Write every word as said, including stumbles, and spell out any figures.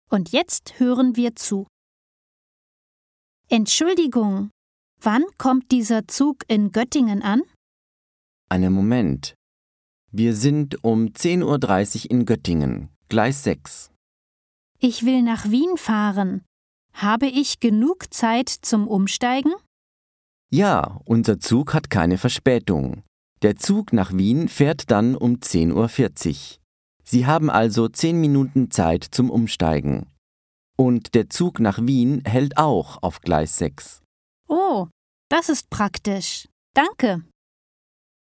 Und jetzt hören wir zu. Entschuldigung, wann kommt dieser Zug in Göttingen an? Einen Moment. Wir sind um zehn Uhr dreißig in Göttingen, Gleis sechs. Ich will nach Wien fahren. Habe ich genug Zeit zum Umsteigen? Ja, unser Zug hat keine Verspätung. Der Zug nach Wien fährt dann um zehn Uhr vierzig. Sie haben also zehn Minuten Zeit zum Umsteigen. Und der Zug nach Wien hält auch auf Gleis sechs. Oh, das ist praktisch. Danke.